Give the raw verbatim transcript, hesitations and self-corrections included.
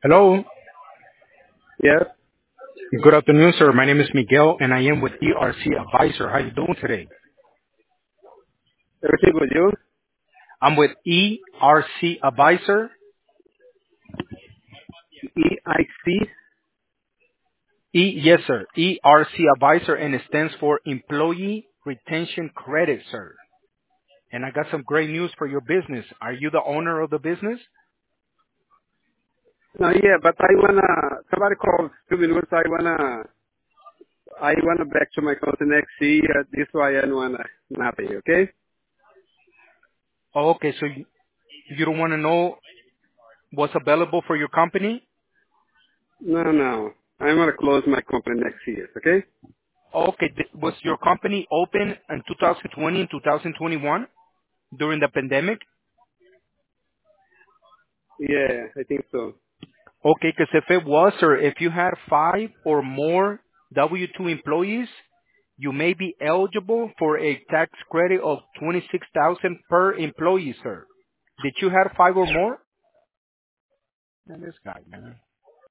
Hello. Yes, Good afternoon, sir. My name is Miguel, and I am with E R C Advisor. How you doing today? everything with you? I'm with E R C Advisor. E I C? E, yes, sir. E R C Advisor, and it stands for Employee Retention Credit, sir. And I got some great news for your business. Are you the owner of the business? No, yeah, but I wanna, somebody called two minutes, I wanna, I wanna back to my company next year, this why I wanna not pay, okay? Oh, okay, so you, you don't want to know what's available for your company? No, no, I wanna close my company next year, okay? Okay, th- was your company open in two thousand twenty and two thousand twenty-one during the pandemic? Yeah, I think so. Okay, because if it was, or if you had five or more W two employees, you may be eligible for a tax credit of twenty-six thousand per employee, sir. Did you have five or more? Man, this guy, man.